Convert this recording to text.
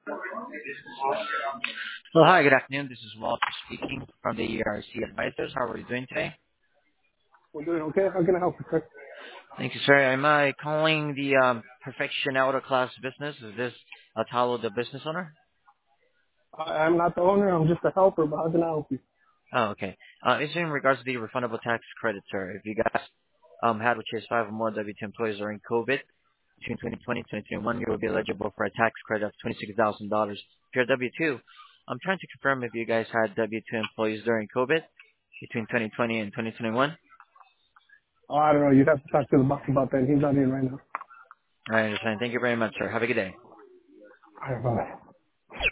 Well, hi, good afternoon. This is Walter speaking from the ERC Advisors. How are you doing today? We're doing okay. How can I help you, sir? Thank you, sir. Am I calling the Perfection Auto Class business? Is this Atalo, the business owner? I'm not the owner. I'm just a helper, but how can I help you? Oh, okay. It's in regards to the refundable tax credit, sir. If you guys had which is 5 or more W-2 employees during COVID between 2020 and 2021, you will be eligible for a tax credit of $26,000 if you're W-2. I'm trying to confirm if you guys had W-2 employees during COVID between 2020 and 2021. Oh, I don't know. You'd have to talk to the boss about that. He's not in right now. I understand. Thank you very much, sir. Have a good day. All right, bye.